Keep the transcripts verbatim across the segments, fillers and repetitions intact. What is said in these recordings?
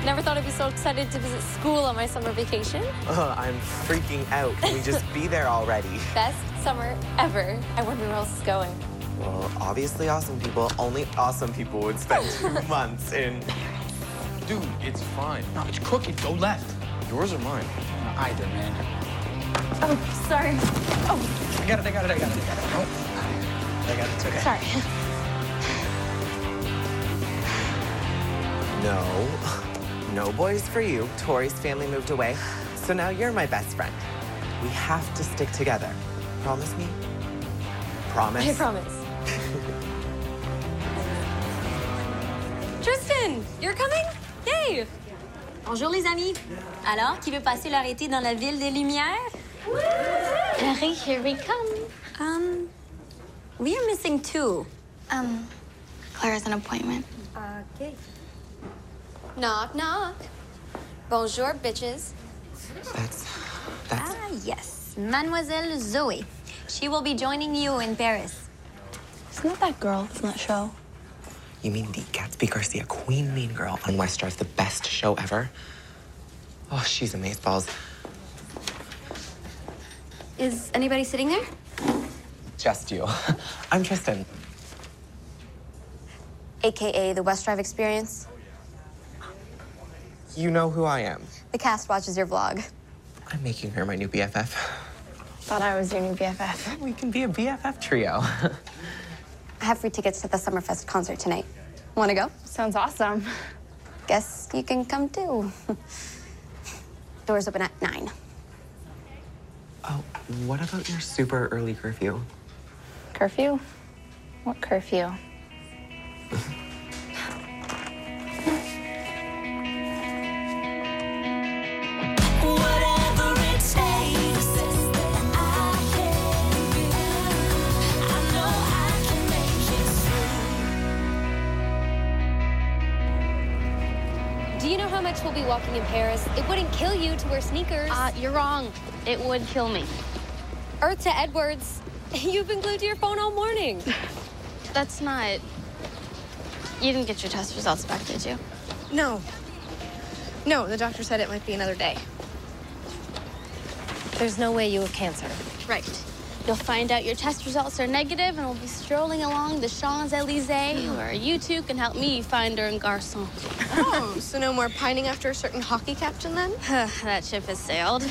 Never thought I'd be so excited to visit school on my summer vacation. Uh, I'm freaking out. Can we just be there already? Best summer ever. I wonder where else is going. Well, obviously awesome people. Only awesome people would spend two months in... Dude, it's fine. No, it's crooked. Go left. Yours or mine? Uh, either, man. Oh, sorry. Oh. I got it, I got it, I got it, I got it. Oh. I got it, it's okay. Sorry. No. No boys for you. Tori's family moved away. So now you're my best friend. We have to stick together. Promise me? Promise? I promise. Tristan, you're coming? Yay! Bonjour les amis. Alors, qui veut passer leur été dans la ville des Lumières? Harry, here we come. Um, we are missing two. Um, Claire has an appointment. Okay. Knock, knock. Bonjour, bitches. That's... that's... Ah, yes. Mademoiselle Zoe. She will be joining you in Paris. Isn't that that girl from that show? You mean the Gatsby Garcia Queen Mean Girl on West Drive, the best show ever? Oh, she's amazeballs. Is anybody sitting there? Just you. I'm Tristan. A K A the West Drive Experience. You know who I am. The cast watches your vlog. I'm making her my new B F F. Thought I was your new B F F. We can be a B F F trio. I have free tickets to the Summerfest concert tonight. Want to go? Sounds awesome. Guess you can come too. Doors open at nine. Oh, what about your super early curfew? Curfew? What curfew? Do you know how much we'll be walking in Paris? It wouldn't kill you to wear sneakers. Uh, you're wrong. It would kill me. Earth to Edwards. You've been glued to your phone all morning. That's not... You didn't get your test results back, did you? No. No, the doctor said it might be another day. There's no way you have cancer. Right. You'll find out your test results are negative, and we'll be strolling along the Champs-Elysees, where you two can help me find un garçon. Oh, so no more pining after a certain hockey captain, then? That ship has sailed.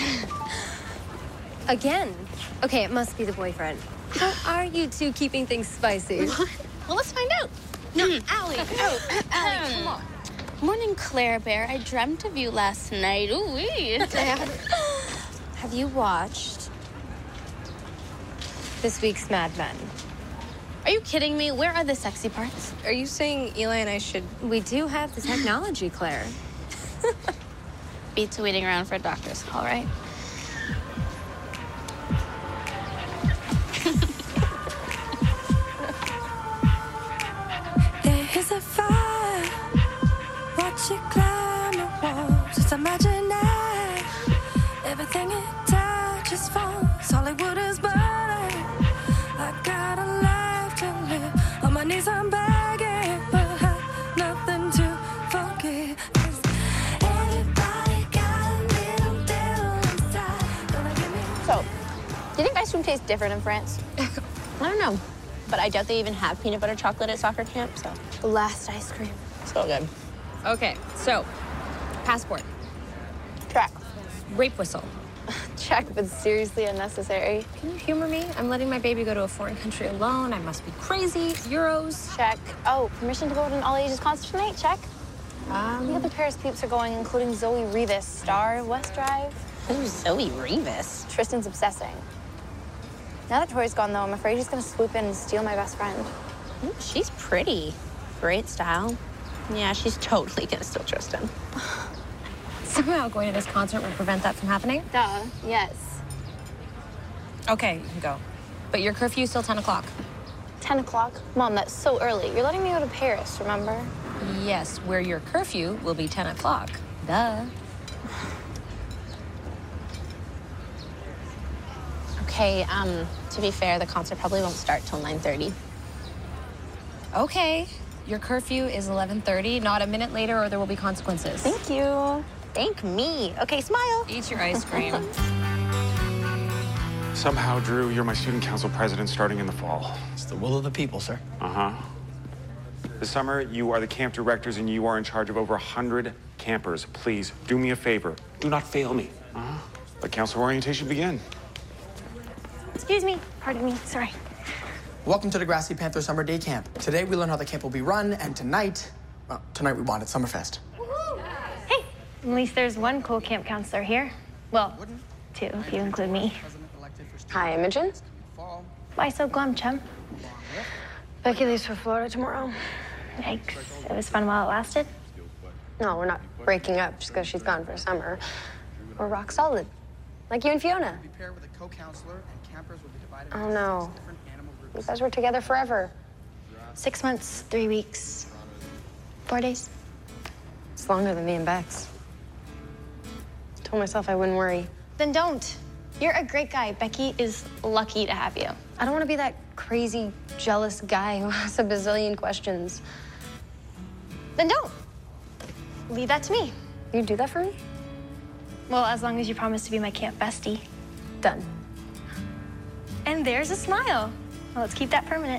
Again? Okay, it must be the boyfriend. How are you two keeping things spicy? Well, let's find out. No, Allie. Oh, Allie, come on. Morning, Claire Bear. I dreamt of you last night. Ooh-wee. Have you watched this week's Mad Men? Are you kidding me? Where are the sexy parts? Are you saying Eli and I should... We do have the technology, Claire. Beats waiting around for a doctor's call, right? There is a fire. Watch it climb the walls. Just imagine that. Everything it touches falls. Hollywood is burning. I got a life to live. On my knees I'm begging, but have nothing to forgive. 'Cause everybody got a little devil inside. Gonna give me... So, do you think ice cream tastes different in France? I don't know, but I doubt they even have peanut butter chocolate at soccer camp, so. The last ice cream. So good. Okay, so, passport. Track. Rape whistle. Check, but seriously unnecessary. Can you humor me? I'm letting my baby go to a foreign country alone. I must be crazy. Euros. Check. Oh, permission to go to an all-ages concert tonight? Check. Um, The other Paris peeps are going, including Zoe Rivas, star of West Drive. Who's Zoe Rivas? Tristan's obsessing. Now that Tori's gone, though, I'm afraid he's gonna swoop in and steal my best friend. Ooh, she's pretty. Great style. Yeah, she's totally gonna steal Tristan. somehow going to this concert will prevent that from happening? Duh, yes. Okay, you can go. But your curfew's till ten o'clock. ten o'clock? Mom, that's so early. You're letting me go to Paris, remember? Yes, where your curfew will be ten o'clock. Duh. Okay, um, to be fair, the concert probably won't start till nine thirty. Okay, your curfew is eleven thirty, not a minute later or there will be consequences. Thank you. Thank me. Okay, smile. Eat your ice cream. Somehow, Drew, you're my student council president starting in the fall. It's the will of the people, sir. Uh-huh. This summer, you are the camp directors and you are in charge of over one hundred campers. Please, do me a favor. Do not fail me. Uh-huh. Let council orientation begin. Excuse me. Pardon me. Sorry. Welcome to the Grassy Panther Summer Day Camp. Today we learn how the camp will be run, and tonight, well, tonight we bond at Summerfest. Hey, at least there's one cool camp counselor here. Well, two, if you include me. Hi, Imogen. Why so glum, chum? Becky leaves for Florida tomorrow. Yikes. It was fun while it lasted. No, we're not breaking up just because she's gone for summer. We're rock solid, like you and Fiona. Oh, no. You guys were together forever. Six months, three weeks, four days. It's longer than me and Bex. I told myself I wouldn't worry. Then don't. You're a great guy. Becky is lucky to have you. I don't want to be that crazy, jealous guy who asks a bazillion questions. Then don't. Leave that to me. You do that for me? Well, as long as you promise to be my camp bestie. Done. And there's a smile. Well, let's keep that permanent.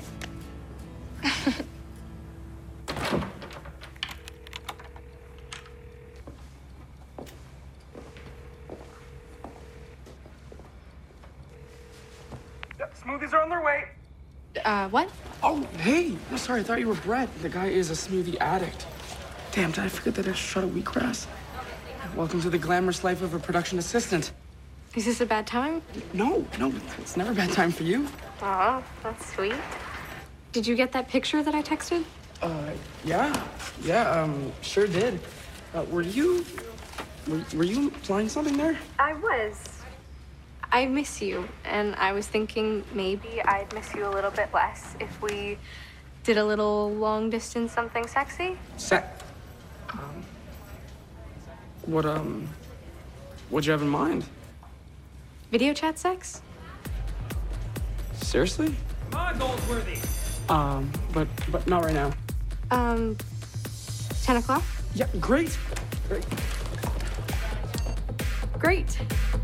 Yep, smoothies are on their way. Uh, what? Oh, hey. No, sorry, I thought you were Brett. The guy is a smoothie addict. Damn, did I forget that extra shot of wheatgrass? Welcome to the glamorous life of a production assistant. Is this a bad time? No, no, it's never a bad time for you. Oh, that's sweet. Did you get that picture that I texted? Uh, yeah, yeah, um, sure did. Uh, were you, were, were you implying something there? I was. I miss you, and I was thinking maybe I'd miss you a little bit less if we did a little long distance something sexy. Sec. Um, what, um, what'd you have in mind? Video chat sex? Seriously? Come on, Goldsworthy. Um, but, but not right now. Um, ten o'clock? Yeah, great. Great. Great.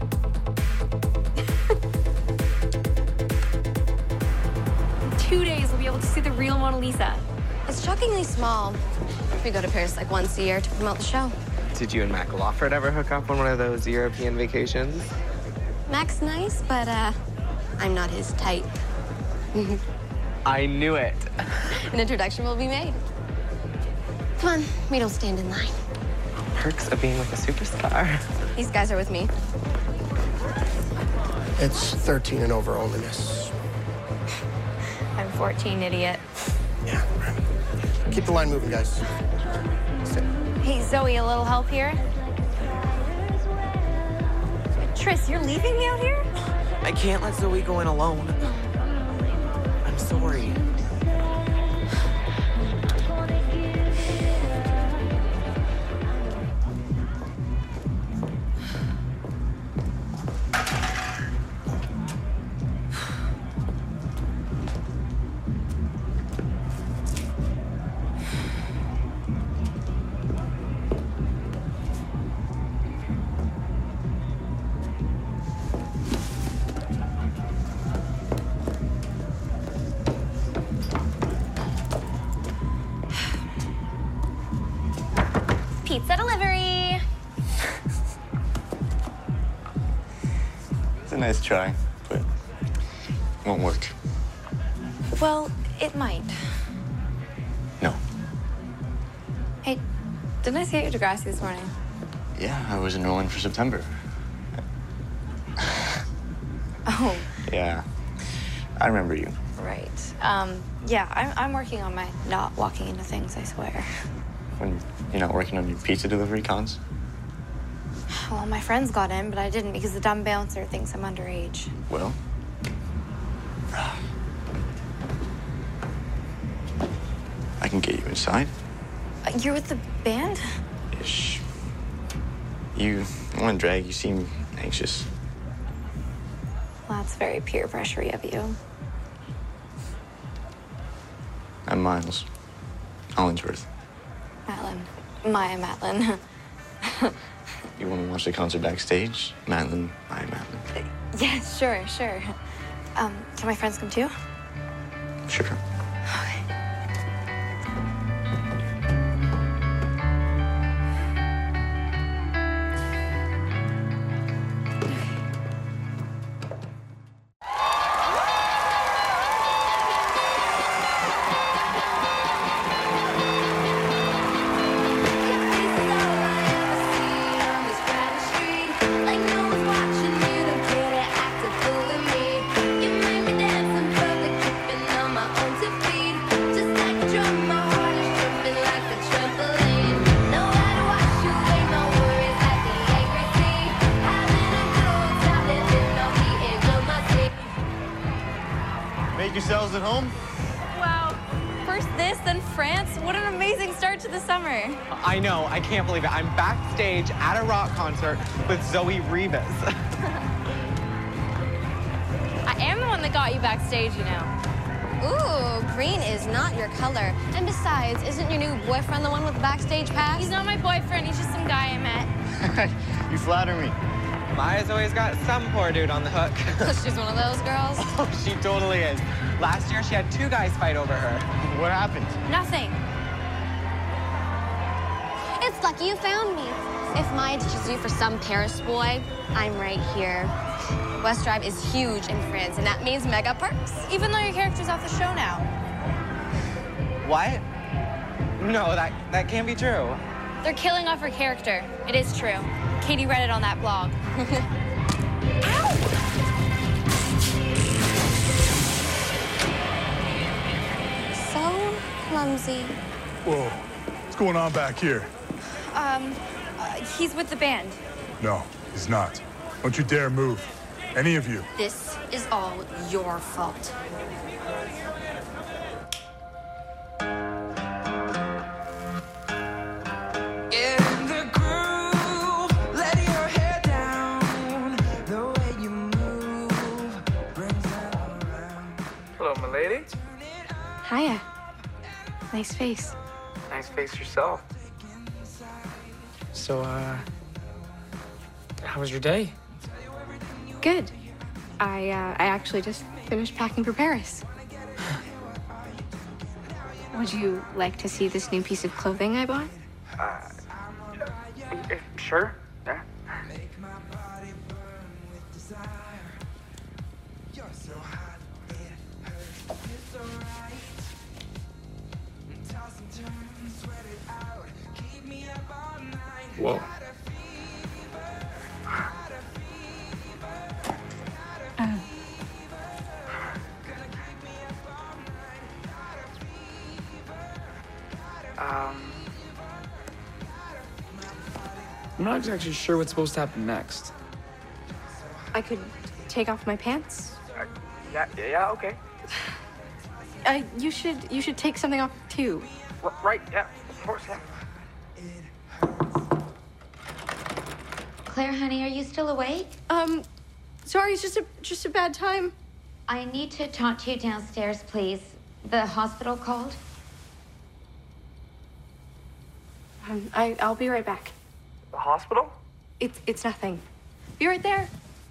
In two days, we'll be able to see the real Mona Lisa. It's shockingly small. We go to Paris like once a year to promote the show. Did you and Mac Lawford ever hook up on one of those European vacations? Mac's nice, but uh, I'm not his type. I knew it. An introduction will be made. Come on, we don't stand in line. Perks of being with a superstar. These guys are with me. It's thirteen and over only, miss. I'm fourteen, idiot. Yeah, right. Keep the line moving, guys. Stay. Hey, Zoe, a little help here? Tris, you're leaving me out here? I can't let Zoe go in alone. I'm sorry. Pizza delivery. It's a nice try, but it won't work. Well, it might. No. Hey, didn't I see you at Degrassi this morning? Yeah, I was enrolling for September. Oh, Yeah, I remember you. right. Um, yeah, I'm, I'm working on my not walking into things, I swear. When you're not working on your pizza delivery cons? Well, my friends got in, but I didn't because the dumb bouncer thinks I'm underage. Well, I can get you inside. Uh, you're with the band? Ish. You, I want to drag. You seem anxious. Well, that's very peer pressure of you. I'm Miles. Hollingsworth. Matlin. Maya Matlin. You want to watch the concert backstage? Matlin, Maya Matlin. Yeah, sure, sure. Um, can my friends come too? Sure. Make yourselves at home? Wow. First this, then France. What an amazing start to the summer. I know, I can't believe it. I'm backstage at a rock concert with Zoe Rivas. I am the one that got you backstage, you know. Ooh, green is not your color. And besides, isn't your new boyfriend the one with the backstage pass? He's not my boyfriend. He's just some guy I met. You flatter me. Maya's always got some poor dude on the hook. She's one of those girls. Oh, she totally is. Last year, she had two guys fight over her. What happened? Nothing. It's lucky you found me. If Maya ditches you for some Paris boy, I'm right here. West Drive is huge in France, and that means mega perks. Even though your character's off the show now. What? No, that, that can't be true. They're killing off her character. It is true. Katie read it on that blog. So clumsy. Whoa, what's going on back here? Um, uh, he's with the band. No, he's not. Don't you dare move. Any of you. This is all your fault. Hello, my lady. Hiya. Nice face. Nice face yourself. So, uh, how was your day? Good. I, uh, I actually just finished packing for Paris. Would you like to see this new piece of clothing I bought? Uh, sure. Yeah. Whoa. Uh, Um, I'm not exactly sure what's supposed to happen next. I could take off my pants. Uh, yeah, yeah, okay. Uh, you should, you should take something off too. R right, yeah, of course, yeah. Claire, honey, are you still awake? Um, sorry, it's just a, just a bad time. I need to talk to you downstairs, please. The hospital called? Um, I, I'll be right back. The hospital? It's, it's nothing. Be right there.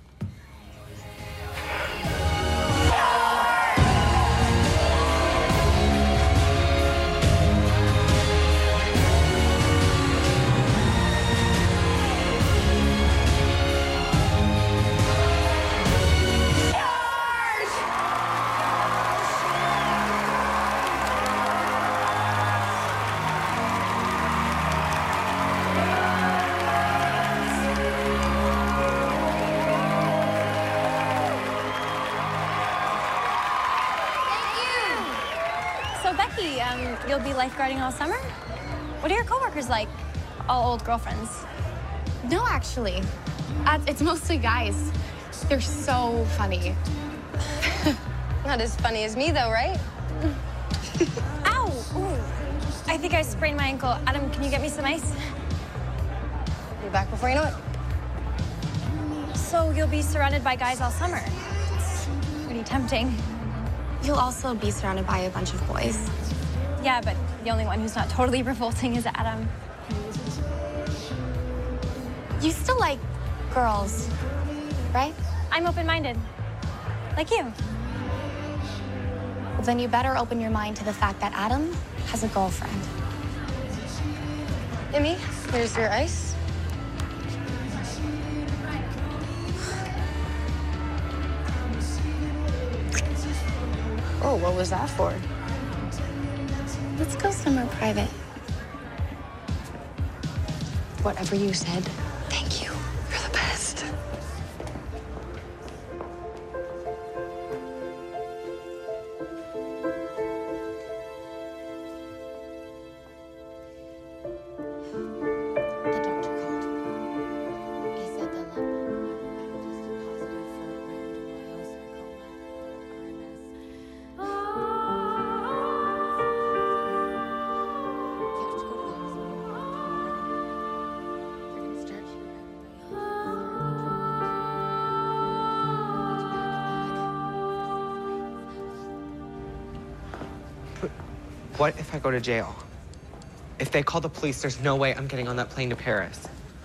Um, you'll be lifeguarding all summer? What are your coworkers like? All old girlfriends? No, actually. Uh, it's mostly guys. They're so funny. Not as funny as me, though, right? Ow! Ooh. I think I sprained my ankle. Adam, can you get me some ice? Be back before you know it. So you'll be surrounded by guys all summer. It's pretty tempting. You'll also be surrounded by a bunch of boys. Yeah, but The only one who's not totally revolting is Adam. You still like girls, right? I'm open-minded, like you. Well, then you better open your mind to the fact that Adam has a girlfriend. Emmy, here's your ice. Oh, what was that for? Let's go somewhere private. Whatever you said, thank you. You're the best. What if I go to jail? If they call the police, there's no way I'm getting on that plane to Paris.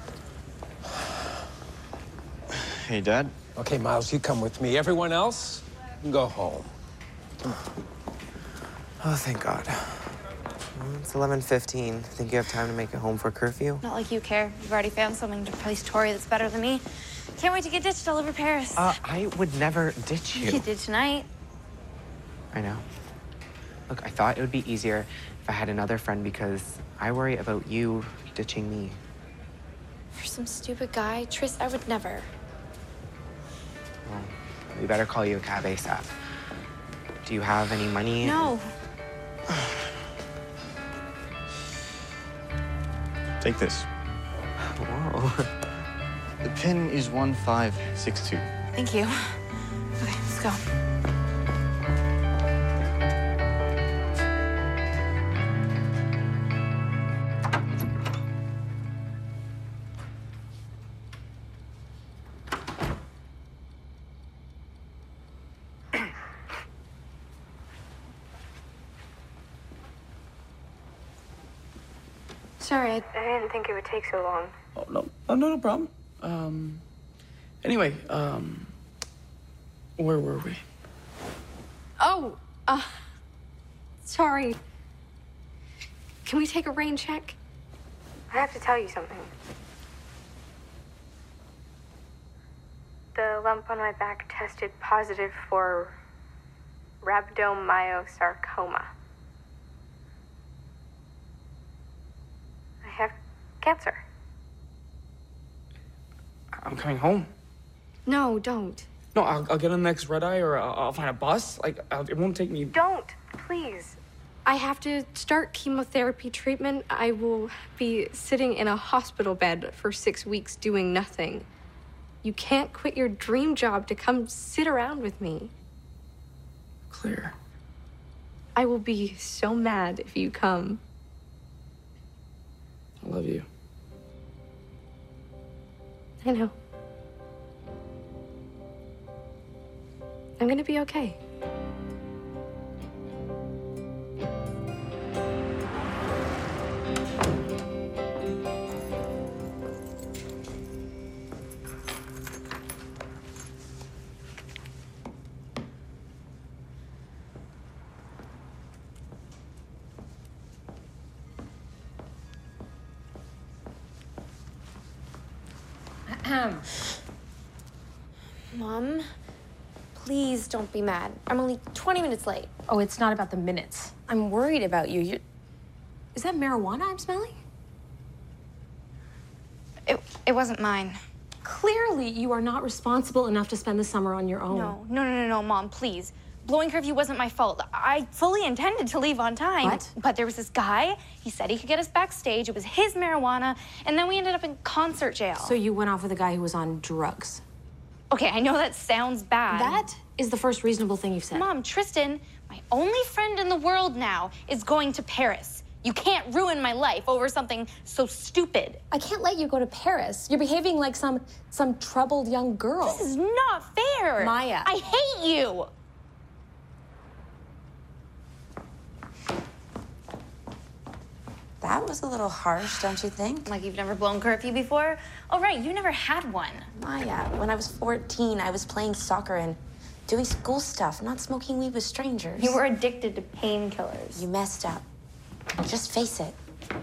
Hey, Dad. Okay, Miles, you come with me. Everyone else can go home. Come on. Oh, thank God. It's eleven fifteen. Think you have time to make it home for curfew? Not like you care. You've already found something to replace Tori that's better than me. Can't wait to get ditched all over Paris. Uh, I would never ditch you. You did tonight. I know. Look, I thought it would be easier if I had another friend because I worry about you ditching me. For some stupid guy, Tris, I would never. Well, we better call you a cab ASAP. Do you have any money? No. Take this. Whoa. The pin is one five six two. Thank you. Okay, let's go. Sorry, I, I didn't think it would take so long. Oh, no, oh, no, no problem. Um, anyway, um, where were we? Oh, uh, sorry. Can we take a rain check? I have to tell you something. The lump on my back tested positive for rhabdomyosarcoma. I have cancer. I'm coming home. No, don't. No, I'll, I'll get on the next red eye or I'll, I'll find a bus. Like, I'll, it won't take me. Don't, please. I have to start chemotherapy treatment. I will be sitting in a hospital bed for six weeks doing nothing. You can't quit your dream job to come sit around with me. Claire. I will be so mad if you come. I love you. I know. I'm gonna be okay. Mom, please don't be mad. I'm only twenty minutes late. Oh, it's not about the minutes. I'm worried about you. You're... Is that marijuana I'm smelling? It, it wasn't mine. Clearly, you are not responsible enough to spend the summer on your own. No, no, no, no, no, Mom, please. Blowing curfew wasn't my fault. I fully intended to leave on time. What? But there was this guy. He said he could get us backstage. It was his marijuana. And then we ended up in concert jail. So you went off with a guy who was on drugs. Okay, I know that sounds bad. That is the first reasonable thing you've said. Mom, Tristan, my only friend in the world now is going to Paris. You can't ruin my life over something so stupid. I can't let you go to Paris. You're behaving like some some troubled young girl. This is not fair. Maya. I hate you. That was a little harsh, don't you think? Like you've never blown curfew before? Oh, right, you never had one. Maya, when I was fourteen, I was playing soccer and doing school stuff, not smoking weed with strangers. You were addicted to painkillers. You messed up. Just face it.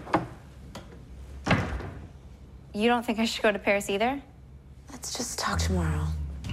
You don't think I should go to Paris either? Let's just talk tomorrow.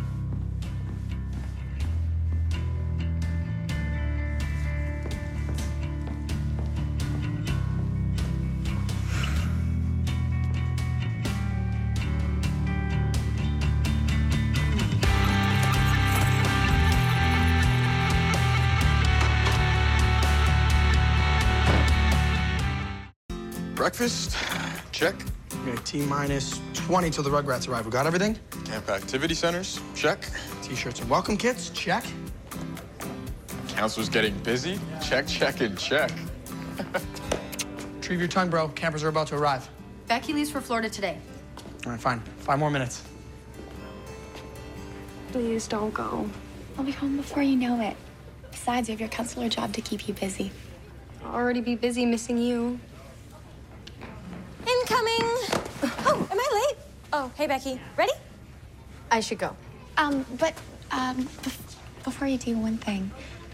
Breakfast? Check. Okay, T minus twenty till the Rugrats arrive. We got everything? Camp activity centers? Check. T-shirts and welcome kits? Check. Counselor's getting busy? Check, check, and check. Retrieve your tongue, bro. Campers are about to arrive. Becky leaves for Florida today. All right, fine. Five more minutes. Please don't go. I'll be home before you know it. Besides, you have your counselor job to keep you busy. I'll already be busy missing you. Incoming! Oh, am I late? Oh, hey, Becky. Ready? I should go. Um, but, um, bef before you do, one thing.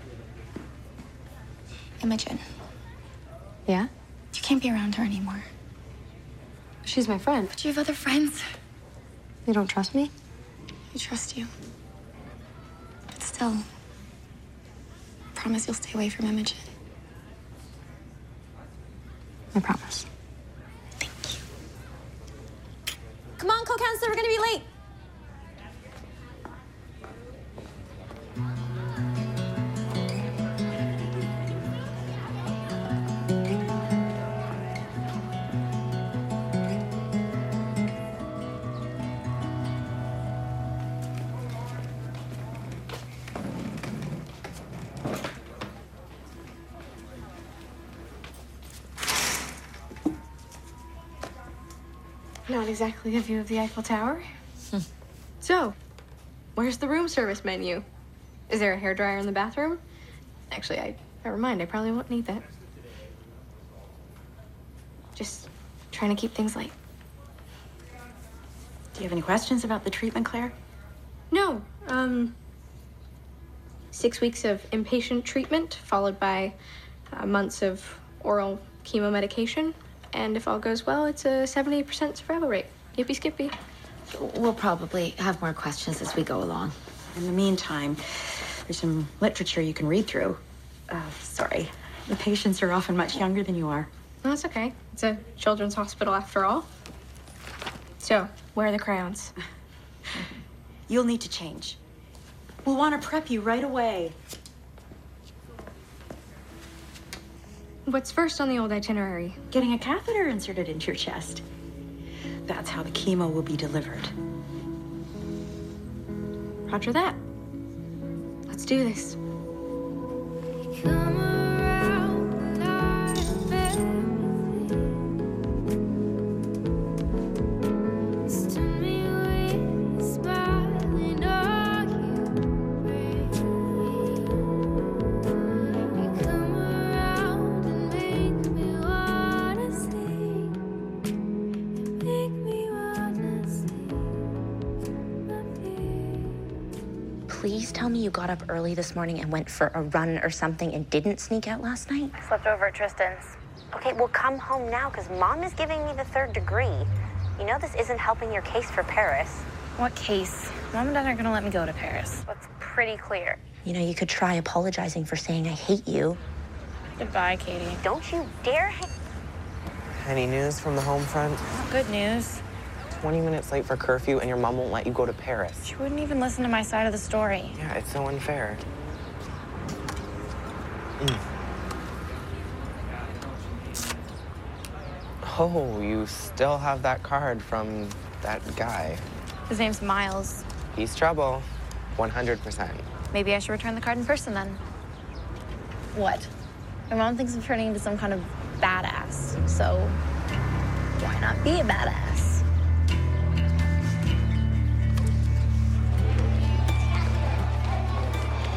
Imogen. Yeah? You can't be around her anymore. She's my friend. But you have other friends. You don't trust me? I trust you. But still, promise you'll stay away from Imogen. I promise. Come on, co-counselor, we're gonna be late. Not exactly a view of the Eiffel Tower. So, where's the room service menu? Is there a hairdryer in the bathroom? Actually, I never mind. I probably won't need that. Just trying to keep things light. Do you have any questions about the treatment, Claire? No. Um, six weeks of inpatient treatment, followed by uh, months of oral chemo medication. And if all goes well, it's a seventy percent survival rate. Yippee skippy. We'll probably have more questions as we go along. In the meantime, there's some literature you can read through. Uh, sorry. The patients are often much younger than you are. No, that's okay. It's a children's hospital after all. So, where are the crayons? You'll need to change. We'll want to prep you right away. What's first on the old itinerary? Getting a catheter inserted into your chest. That's how the chemo will be delivered. Roger that. Let's do this. Please tell me you got up early this morning and went for a run or something and didn't sneak out last night? I slept over at Tristan's. Okay, well, come home now, because Mom is giving me the third degree. You know this isn't helping your case for Paris. What case? Mom and Dad aren't gonna let me go to Paris. That's pretty clear. You know, you could try apologizing for saying I hate you. Goodbye, Katie. Don't you dare hate... Any news from the home front? Good news. twenty minutes late for curfew and your mom won't let you go to Paris. She wouldn't even listen to my side of the story. Yeah, it's so unfair. Mm. Oh, you still have that card from that guy. His name's Miles. He's trouble, one hundred percent. Maybe I should return the card in person then. What? My mom thinks I'm turning into some kind of badass, so why not be a badass?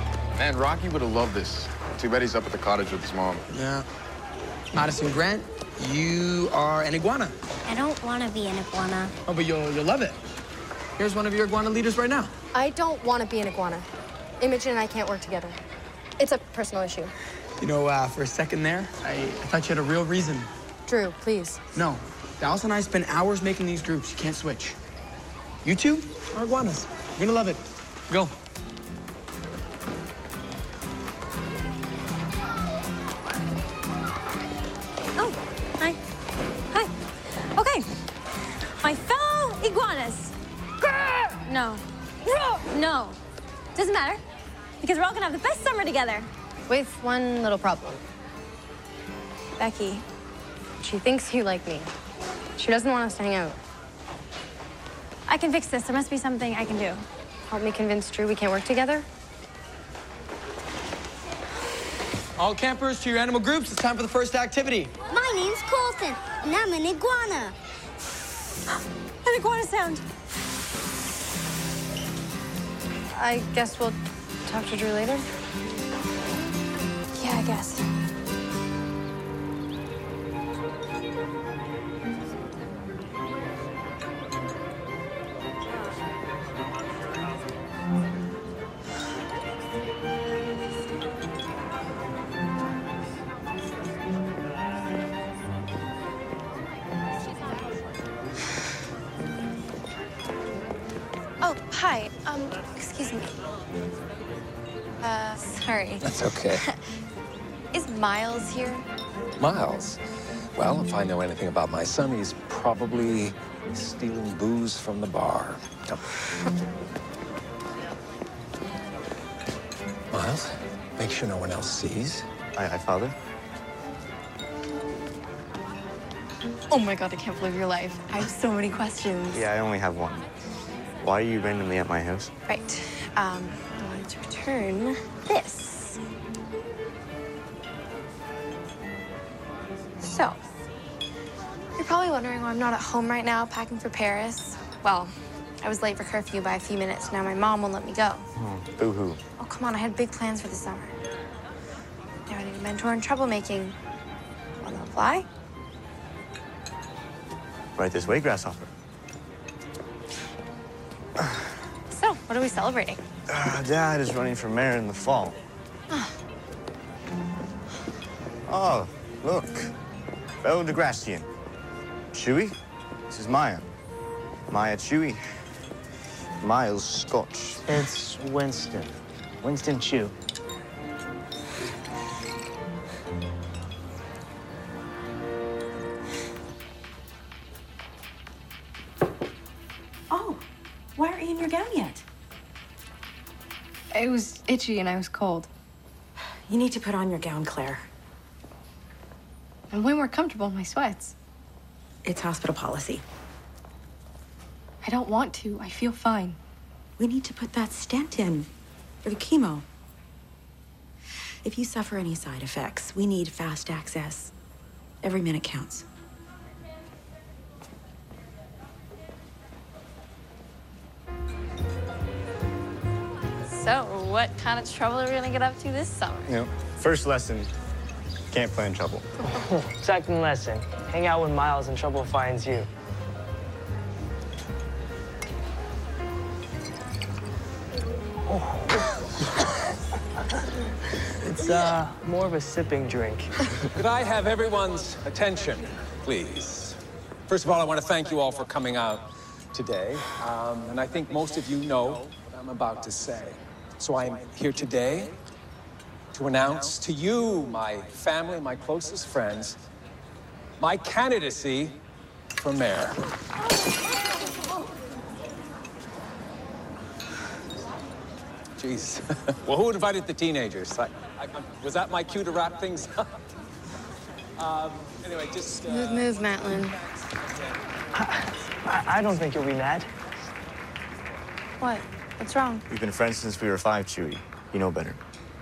Man, Rocky would have loved this. Too bad he's up at the cottage with his mom. Yeah. Madison Grant, You are an iguana. I don't want to be an iguana. Oh, but you'll, you'll love it. Here's one of your iguana leaders right now. I don't want to be an iguana. Imogen and I can't work together. It's a personal issue. You know, uh, for a second there, I, I thought you had a real reason. Drew, please. No. Dallas and I spend hours making these groups. You can't switch. You two are iguanas. You're gonna love it. Go. Oh, hi. Hi. Okay. My fellow iguanas. No. No. Doesn't matter. Because we're all gonna have the best summer together. With one little problem. Becky, she thinks you like me. She doesn't want us to hang out. I can fix this. There must be something I can do. Help me convince Drew we can't work together? All campers to your animal groups. It's time for the first activity. My name's Colton, and I'm an iguana. An iguana sound. I guess we'll talk to Drew later. Yeah, I guess. Oh, hi. Um, excuse me. Uh, sorry. That's okay. Is Miles here? Miles? Well, if I know anything about my son, he's probably stealing booze from the bar. Come. Miles, make sure no one else sees. Aye, aye, Father. Oh my God, I can't believe your life. I have so many questions. Yeah, I only have one. Why are you randomly at my house? Right. Um, I wanted to return this. So, you're probably wondering why I'm not at home right now packing for Paris. Well, I was late for curfew by a few minutes. Now my mom won't let me go. Oh, boo-hoo. Oh, come on. I had big plans for the summer. Now I need a mentor in troublemaking. Want to apply? Right this way, Grasshopper. So, what are we celebrating? Uh, Dad is running for mayor in the fall. Oh, look. Fellow DeGrassian. Chewy, this is Maya. Maya Chewy. Miles Scotch. It's Winston. Winston Chew. Oh, why aren't you in your gown yet? It was itchy and I was cold. You need to put on your gown, Claire. I'm way more comfortable in my sweats. It's hospital policy. I don't want to. I feel fine. We need to put that stent in for the chemo. If you suffer any side effects, we need fast access. Every minute counts. So, what kind of trouble are we gonna get up to this summer? You know, first lesson, can't play in trouble. Second lesson, hang out when Miles and trouble finds you. It's uh, more of a sipping drink. Could I have everyone's attention, please? First of all, I want to thank you all for coming out today. Um, and I think most of you know what I'm about to say. So I'm here today to announce to you, my family, my closest friends, my candidacy for mayor. Jeez. Well, who invited the teenagers? I, I, was that my cue to wrap things up? um, anyway, just... Uh... Smooth move, Matlin. I, I don't think you'll be mad. What? What's wrong? We've been friends since we were five, Chewy. You know better.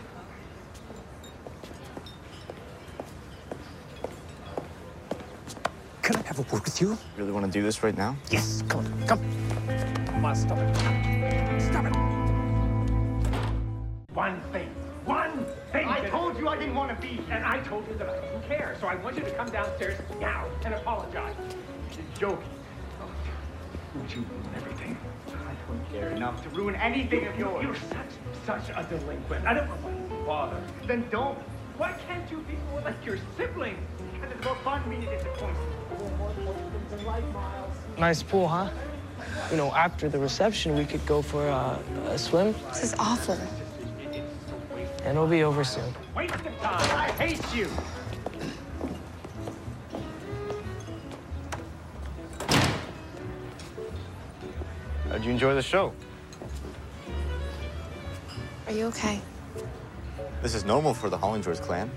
Can I have a word with you? Really want to do this right now? Yes, come on, come. Come on, stop it. Stop it. One thing. One thing. I told told you I didn't want to be, and I told you that I didn't care. So I want you to come downstairs now and apologize. It's joking. Oh, would you ruin everything? I don't care enough to ruin anything of yours. You're such, such a delinquent. I don't know why you bother. Then don't. Why can't you be more like your siblings? And it's more fun when you disappoint. You're more important than life, Miles. Nice pool, huh? You know, after the reception, we could go for a, a swim. This is awful. And it'll be over soon. Waste of time. I hate you. How'd you enjoy the show? Are you okay? This is normal for the Hollingsworth clan.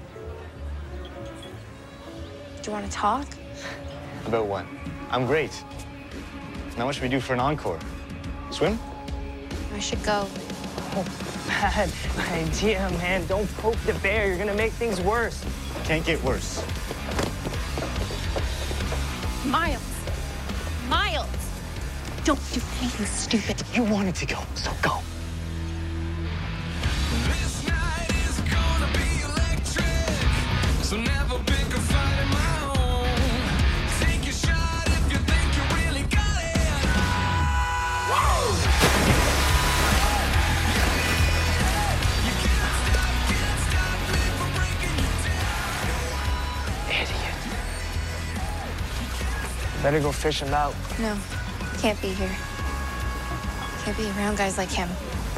Do you want to talk? About what? I'm great. Now what should we do for an encore? Swim? I should go. Oh, bad idea, man. Don't poke the bear. You're gonna make things worse. Can't get worse. Miles. Miles. Don't do anything stupid. You wanted to go, so go. This night is gonna be electric, so never pick a fight of my own. Take your shot if you think you really got it. Whoa! You can't stop, can't stop me from breaking you down. Idiot. Better go fish him out. No, can't be here. Can't be around guys like him.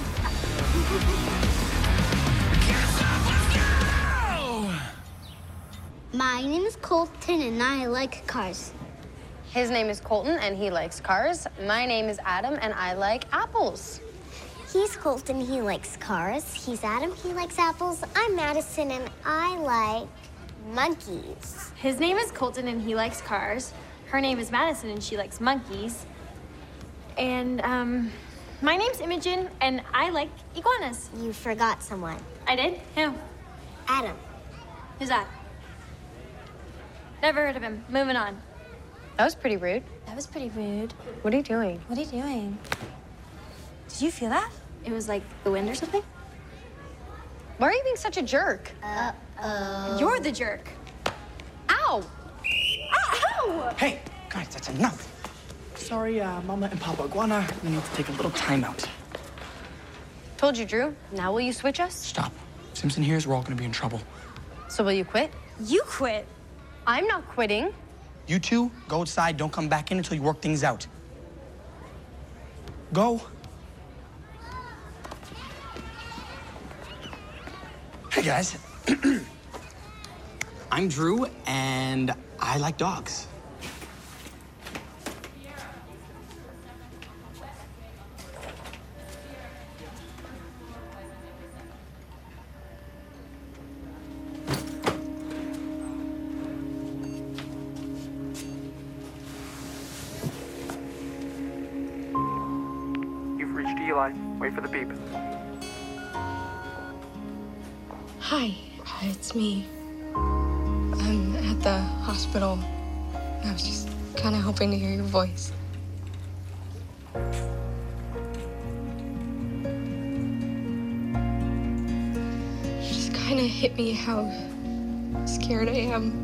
My name is Colton, and I like cars. His name is Colton, and he likes cars. My name is Adam, and I like apples. He's Colton, he likes cars. He's Adam, he likes apples. I'm Madison, and I like monkeys. His name is Colton, and he likes cars. Her name is Madison, and she likes monkeys. And, um, my name's Imogen, and I like iguanas. You forgot someone. I did? Who? Adam. Who's that? Never heard of him. Moving on. That was pretty rude. That was pretty rude. What are you doing? What are you doing? Did you feel that? It was like the wind or something? Why are you being such a jerk? Uh-oh. You're the jerk. Ow! Ow! Hey, guys, that's enough. Sorry, uh, Mama and Papa Iguana, we need to take a little time out. Told you, Drew. Now will you switch us? Stop. Simpson hears we're all gonna be in trouble. So will you quit? You quit. I'm not quitting. You two, go outside, don't come back in until you work things out. Go. Hey, guys. I'm Drew, and I like dogs. You've reached Eli. Wait for the beep. Hi, it's me. I'm at the hospital. I was just kind of hoping to hear your voice. You just kind of hit me how scared I am.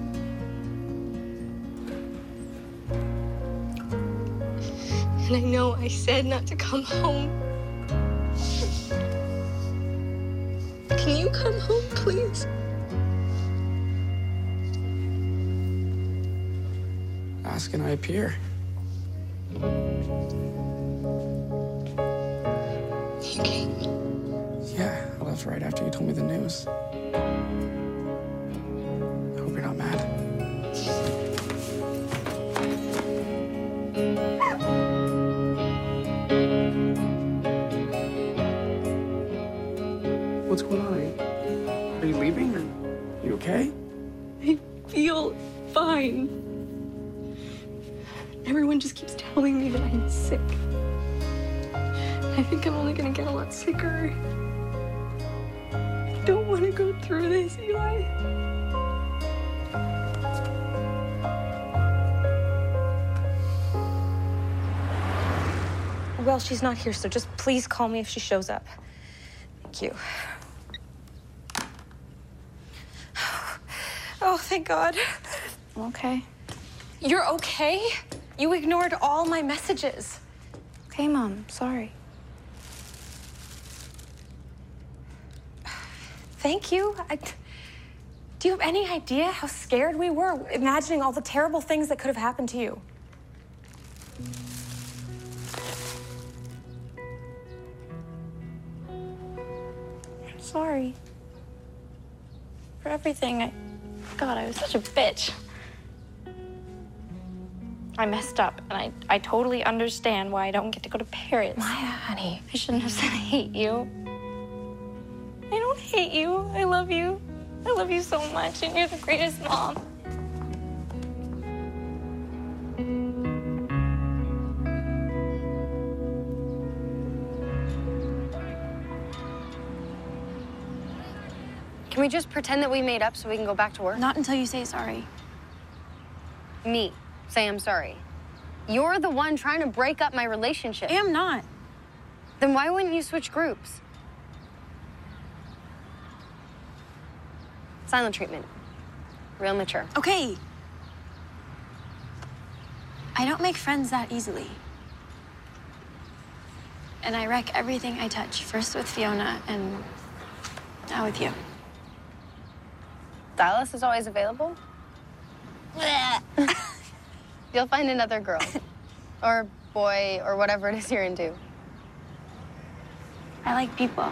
And I know I said not to come home. Can you come home, please? Ask and I appear. You came. Yeah, I left right after you told me the news. I hope you're not mad. What's going on? Are you, are you leaving? Or you okay? I feel fine. Everyone just keeps telling me that I'm sick. I think I'm only gonna get a lot sicker. I don't want to go through this, Eli. Well, she's not here, so just please call me if she shows up. Thank you. Oh, thank God. I'm okay. You're okay? You ignored all my messages. Okay, Mom. Sorry. Thank you. I, do you have any idea how scared we were, imagining all the terrible things that could have happened to you? I'm sorry. For everything. I... God, I was such a bitch. I messed up, and I, I totally understand why I don't get to go to Paris. Maya, honey. I shouldn't have said I hate you. I don't hate you. I love you. I love you so much, and you're the greatest mom. Can we just pretend that we made up so we can go back to work? Not until you say sorry. Me. Say I'm sorry. You're the one trying to break up my relationship. I am not. Then why wouldn't you switch groups? Silent treatment. Real mature. Okay. I don't make friends that easily. And I wreck everything I touch, first with Fiona and now with you. Dallas is always available? You'll find another girl. Or boy, or whatever it is you're into. I like people.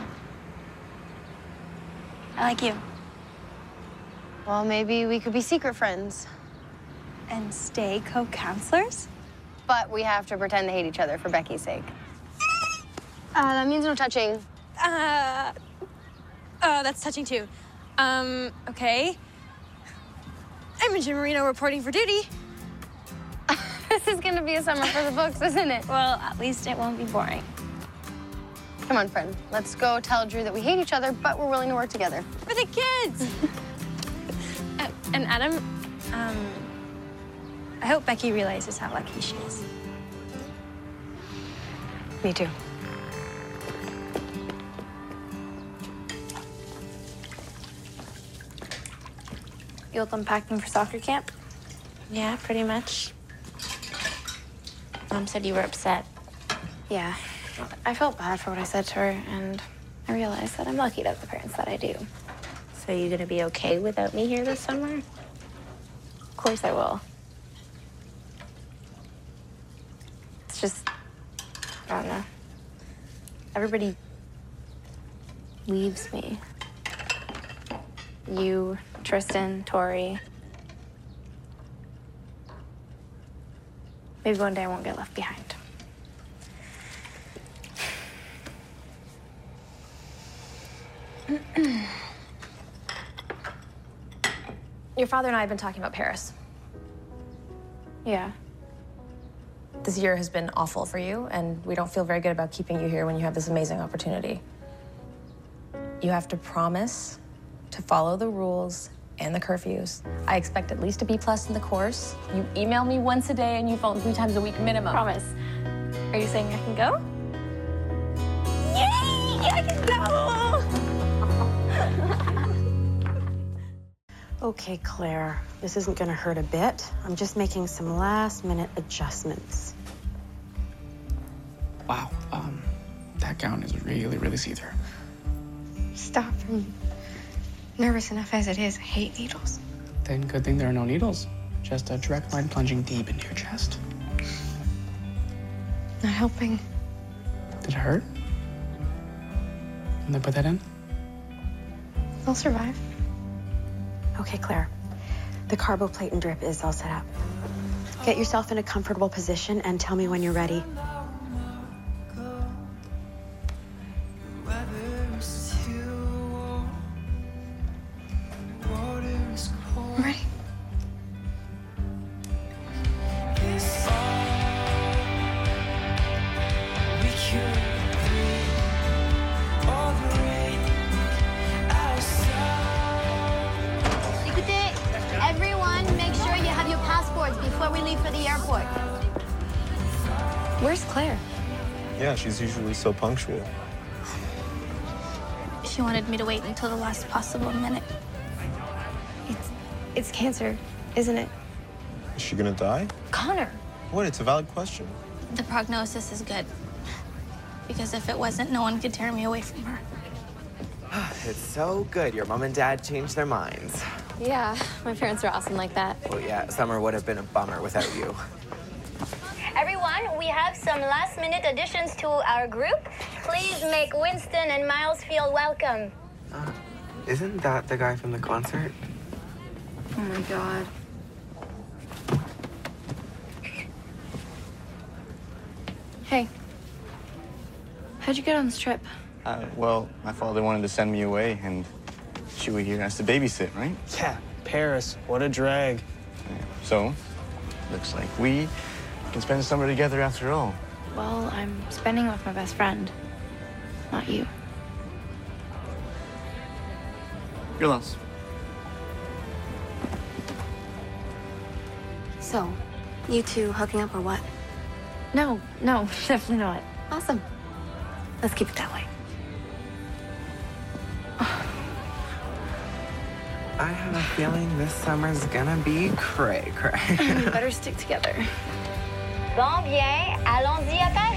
I like you. Well, maybe we could be secret friends. And stay co-counselors? But we have to pretend to hate each other for Becky's sake. Uh, that means no touching. Uh, uh, that's touching too. Um, okay. I'm in Jim Marino reporting for duty. This is gonna be a summer for the books, isn't it? Well, at least it won't be boring. Come on, friend. Let's go tell Drew that we hate each other, but we're willing to work together. For the kids! uh, and Adam, um, I hope Becky realizes how lucky she is. Me too. You helped unpacking for soccer camp? Yeah, pretty much. Mom said you were upset. Yeah. I felt bad for what I said to her, and I realized that I'm lucky to have the parents that I do. So you gonna be okay without me here this summer? Of course I will. It's just, I don't know. Everybody leaves me. You, Tristan, Tori. Maybe one day I won't get left behind. Your father and I have been talking about Paris. Yeah. This year has been awful for you, and we don't feel very good about keeping you here when you have this amazing opportunity. You have to promise to follow the rules and the curfews. I expect at least a B plus in the course. You email me once a day and you phone three times a week minimum. Promise. Are you saying I can go? Yay! I can go! Okay, Claire, this isn't gonna hurt a bit. I'm just making some last-minute adjustments. Wow, um, that gown is really, really see-through. Stop. I'm nervous enough as it is. I hate needles. Then good thing there are no needles. Just a direct line plunging deep into your chest. Not helping. Did it hurt? Can they put that in? I'll survive. Okay, Claire. The carbo plate and drip is all set up. Get yourself in a comfortable position and tell me when you're ready. I'm ready. Écoutez, everyone, make sure you have your passports before we leave for the airport. Where's Claire? Yeah, she's usually so punctual. She wanted me to wait until the last possible minute. It's, It's cancer, isn't it? Is she gonna die? Connor. What? It's a valid question. The prognosis is good. Because if it wasn't, no one could tear me away from her. It's so good your mom and dad changed their minds. Yeah, my parents are awesome like that. Well, yeah, summer would have been a bummer without you. Everyone, we have some last-minute additions to our group. Please make Winston and Miles feel welcome. Uh, isn't that the guy from the concert? Oh my God. Hey. How'd you get on this trip? Uh, well, my father wanted to send me away, and Chewie here has to babysit, right? Yeah, Paris. What a drag. Yeah. So, looks like we can spend summer together after all. Well, I'm spending it with my best friend, not you. Your loss. So, you two hooking up or what? No, no, definitely not. Awesome. Let's keep it that way. I have a feeling this summer's gonna be cray cray. We better stick together. Bon bien, allons-y à Paris.